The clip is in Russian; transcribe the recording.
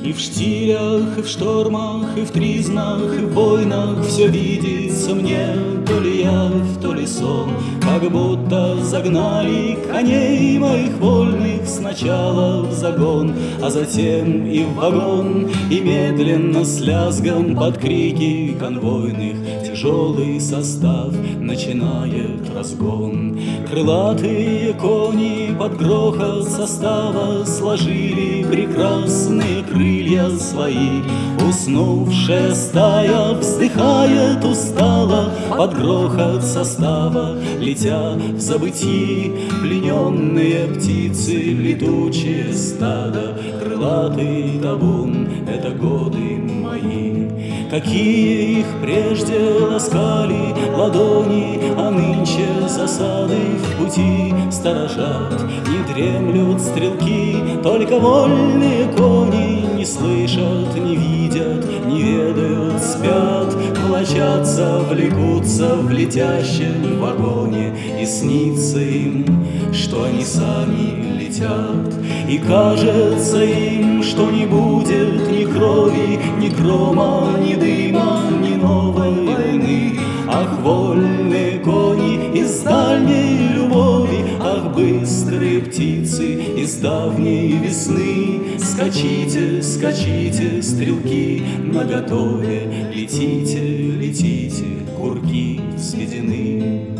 И в штилях, и в штормах, и в тризнах, и в войнах все видится мне, то ли явь, то ли сон, как будто загнали коней моих вольных сначала в загон, а затем и в вагон, и медленно с лязгом под крики конвойных тяжелый состав начинает разгон. Крылатые кони под грохот состава сложили прекрасные крылья свои. Уснувшая стая вздыхает устало под грохот состава, летя в забытии плененные птицы, летучие стада. Крылатый табун — это годы мои. Какие их прежде ласкали ладони, а нынче засады в пути сторожат. Не дремлют стрелки, только вольные кони не слышат, не видят, не ведают, спят, влачатся, влекутся в летящем вагоне, и снится им, что они сами летят. И кажется им, что не будет ни крови, ни грома, ни дыма, ни новой войны. Ах, вольные кони из дальней любови, ах, быстрые птицы из давней весны. Скачите, скачите, стрелки наготове, летите, летите, курки сведены.